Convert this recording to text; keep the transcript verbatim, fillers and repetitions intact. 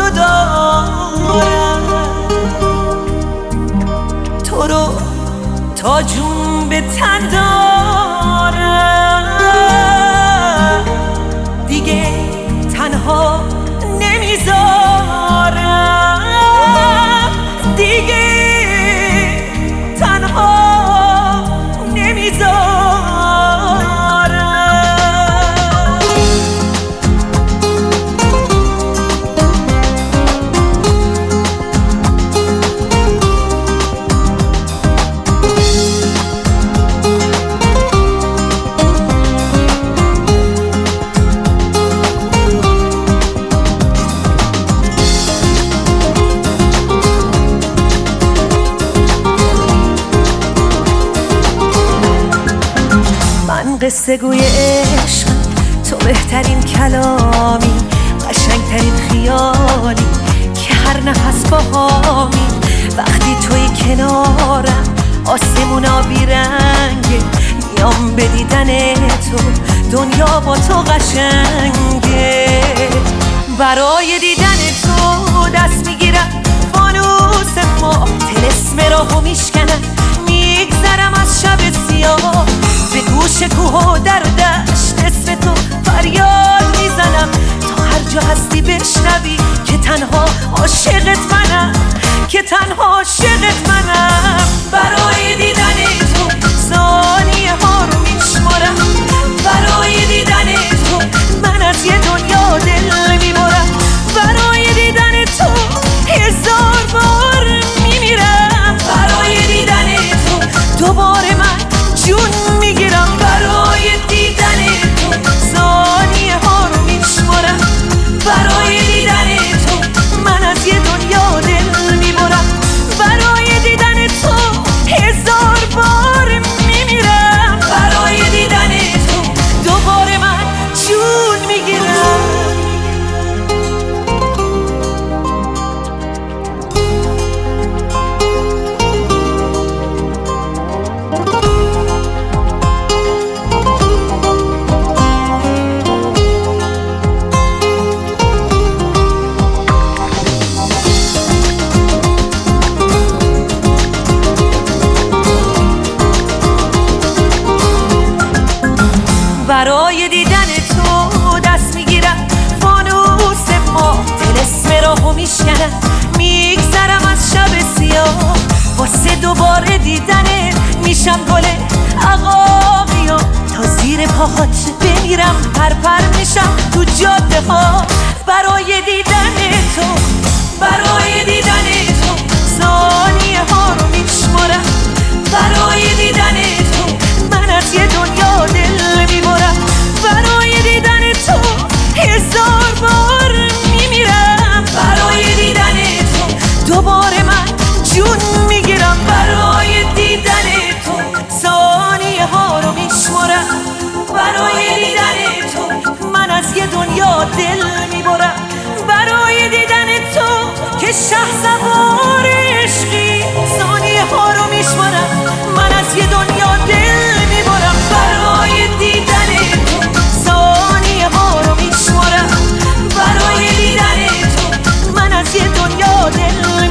دارم، تو رو تا جون به تن دارم، دیگه تنها نمیذارم، دیگه تنها نمیذارم. قصه گوی عشق، تو بهترین کلامی، قشنگترین خیالی که هر نفس باهامی. وقتی توی کنارم آسمون آبی رنگه، میام به دیدن تو، دنیا با تو قشنگه. برای دیدن تو دست میگیرم فانوس ما، طلسم راهو میشکنم، میگذرم از شب سیاه. به گوش کوه و در دشت اسم تو فریاد میزنم، تا هر جا هستی بشنوی که تنها عاشقت منم، که تنها عاشقت منم. برای دیدن تو ثانیه ها رو میشمارم، برای دیدن تو من از یه دنیا دل میبرم، برای دیدن تو هزار بار میمیرم، برای دیدن تو دوباره من جون میگیرم. برای دیدن تو ثانیه ها رو میشمارم، برای دیدن تو من از یه دنیا دل میبرم، برای دیدن تو هزار بار میمیرم، برای دیدن تو دوباره من جون میگیرم. برای دیدن تو دست میگیرم فانوس ما، طلسم راهو میشکنم، میگذرم از شب سیاه. واسه دوباره دیدنه میشم گل عقاقیام، تا زیر پاهات بمیرم، پر پر میشم تو جاده ها. برای دیدن تو، برای دیدن تو ثانیه ها رو میشمارم، برای دیدن تو من از یه دنیا دل میبرم، برای دیدن تو هزار بار میمیرم، برای دیدن تو دوباره من جون میگیرم، برای دیدن تو ثانیه ها رو میشمارم، برای دیدن تو من از یه دنیا دل میبرم، برای دیدن تو که شهسوار عشقی. ثانیه ها رو میشمارم، من از یه دنیا دل میبرم، برای دیدن تو ثانیه ها رو میشمارم، برای دیدن تو من از یه دنیا دل